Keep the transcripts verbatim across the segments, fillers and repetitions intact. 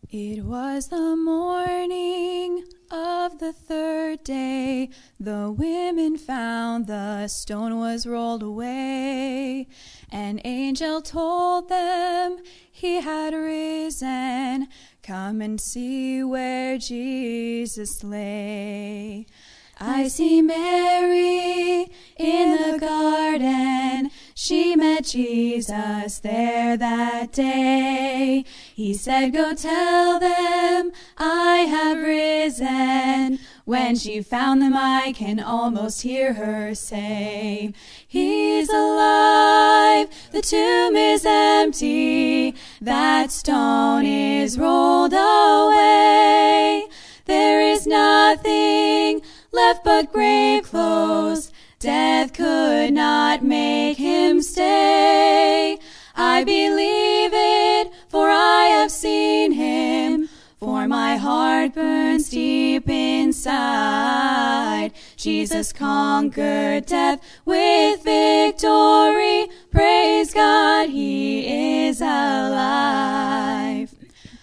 It was the morning of the third day. The women found the stone was rolled away. An angel told them he had risen. Come and see where Jesus lay. I see Mary in the garden. She met Jesus there that day. He said, go tell them I have risen. When she found them, I can almost hear her say, He's alive, the tomb is empty, that stone is rolled away. There is nothing left but grave clothes. Death could not make him stay. I believe it, for I have seen him, for my heart burns deep inside. Jesus conquered death with victory. Praise God, he is alive.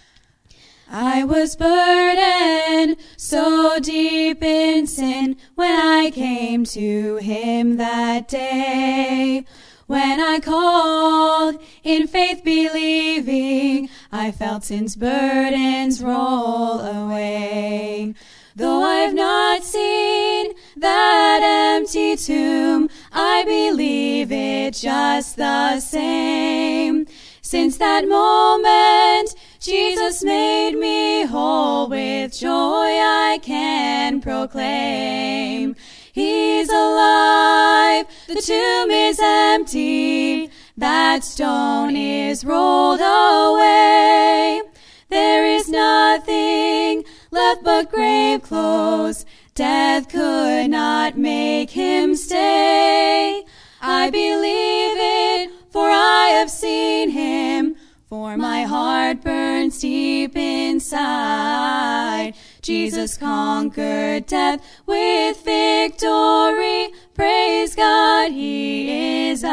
I was burdened so deep in sin when I came to him that day. When I called in faith believing, I felt sin's burdens roll away. Though I've not seen that empty tomb, I believe it just the same. Since that moment, Jesus made me whole. With joy I can proclaim, He's alive, the tomb is empty, that stone is rolled away. There is nothing left but grave clothes. Death could not make him stay. I believe it, for I have seen him, for my heart burns deep inside. Jesus conquered death with victory. Praise God, he is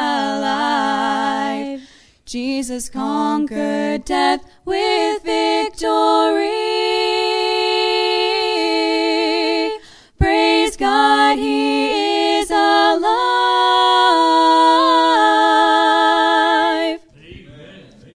alive. Jesus conquered death with victory.